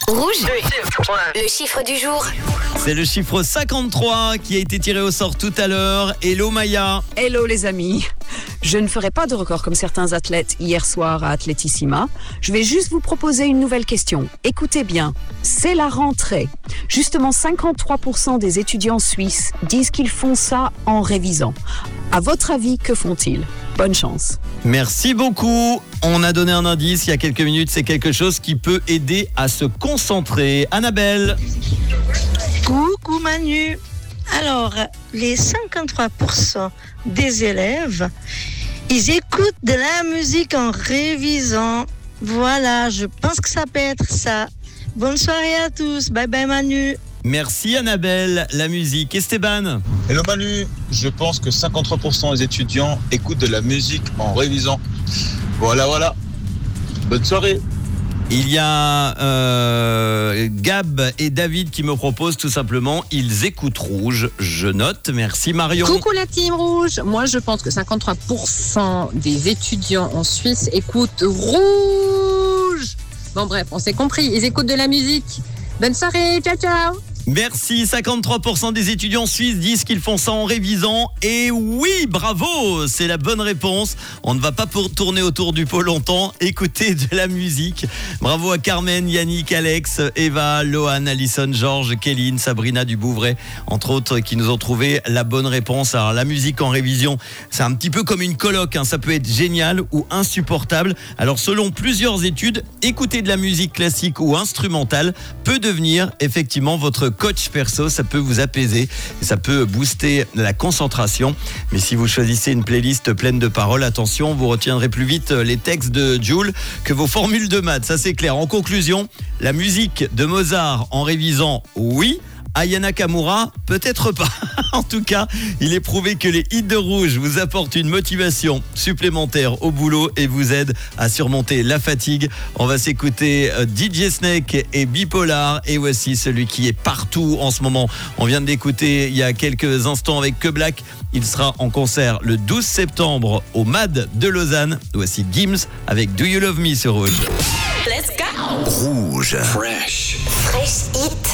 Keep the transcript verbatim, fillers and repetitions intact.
Rouge, le chiffre du jour. C'est le chiffre cinquante-trois qui a été tiré au sort tout à l'heure. Hello Maya. Hello les amis. Je ne ferai pas de record comme certains athlètes hier soir à Atletissima. Je vais juste vous proposer une nouvelle question. Écoutez bien, c'est la rentrée. Justement, cinquante-trois pour cent des étudiants suisses disent qu'ils font ça en révisant. À votre avis, que font-ils ? Bonne chance. Merci beaucoup. On a donné un indice il y a quelques minutes. C'est quelque chose qui peut aider à se concentrer. Annabelle. Coucou Manu. Alors, les cinquante-trois pour cent des élèves, ils écoutent de la musique en révisant. Voilà, je pense que ça peut être ça. Bonne soirée à tous. Bye bye Manu. Merci Annabelle. La musique. Esteban. Hello Manu, je pense que cinquante-trois pour cent des étudiants écoutent de la musique en révisant. Voilà, voilà. Bonne soirée. Il y a euh, Gab et David qui me proposent tout simplement, ils écoutent Rouge. Je note. Merci Marion. Coucou la team Rouge. Moi je pense que cinquante-trois pour cent des étudiants en Suisse écoutent Rouge. Bon bref, on s'est compris, ils écoutent de la musique. Bonne soirée, ciao ciao. Merci, cinquante-trois pour cent des étudiants suisses disent qu'ils font ça en révisant. Et oui, bravo, c'est la bonne réponse. On ne va pas pour tourner autour du pot longtemps, écouter de la musique. Bravo à Carmen, Yannick, Alex, Eva, Lohan, Alison, Georges, Kéline, Sabrina Dubouvray, entre autres, qui nous ont trouvé la bonne réponse. Alors la musique en révision, c'est un petit peu comme une coloc, hein. Ça peut être génial ou insupportable. Alors selon plusieurs études, écouter de la musique classique ou instrumentale peut devenir effectivement votre coach perso, ça peut vous apaiser, ça peut booster la concentration. Mais si vous choisissez une playlist pleine de paroles, attention, vous retiendrez plus vite les textes de Jul que vos formules de maths, ça c'est clair. En conclusion, la musique de Mozart en révisant, oui. Aya Nakamura, peut-être pas. En tout cas, il est prouvé que les hits de Rouge vous apportent une motivation supplémentaire au boulot et vous aident à surmonter la fatigue. On va s'écouter D J Snake et Bipolar. Et voici celui qui est partout en ce moment. On vient de l'écouter il y a quelques instants avec Que Black. Il sera en concert le douze septembre au M A D de Lausanne. Voici Gims avec Do You Love Me sur Rouge. Let's go. Rouge. Fresh. Fresh hit.